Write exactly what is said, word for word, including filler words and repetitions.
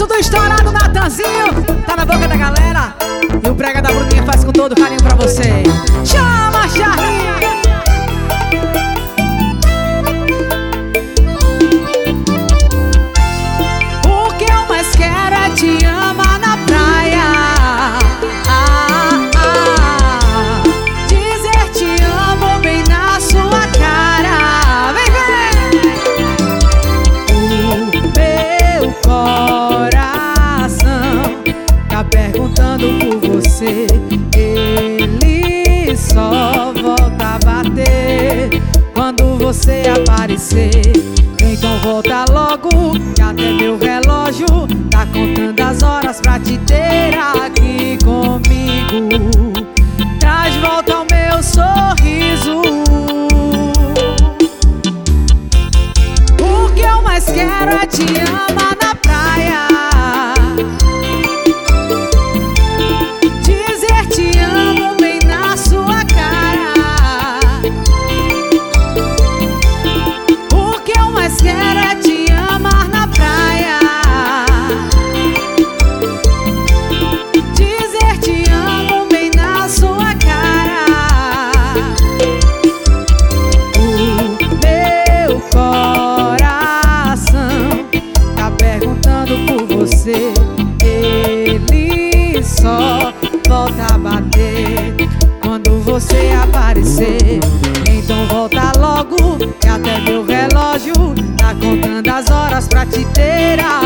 Sucesso do estourado Natanzinho tá na boca da galera. E o brega da Bruninha faz com todo carinho pra você. Chama, Charlinho! O que eu mais quero é te amar na praia. Ah, ah, dizer te amo bem na sua cara. Vem, vem! O meu coração tá perguntando por você. Ele só volta a bater quando você aparecer. Então volta logo, que até meu relógio tá contando as horas pra te ter aqui comigo. Traz de volta o meu sorriso. O que eu mais quero é te amar na praia. Dizer te amo bem na sua cara. O que eu mais quero é te amar na praia. Dizer te amo bem na sua cara. O meu coração tá perguntando por você. Ele só volta a bater quando você aparecer. Então volta logo, que até meu relógio tá contando as horas pra te ter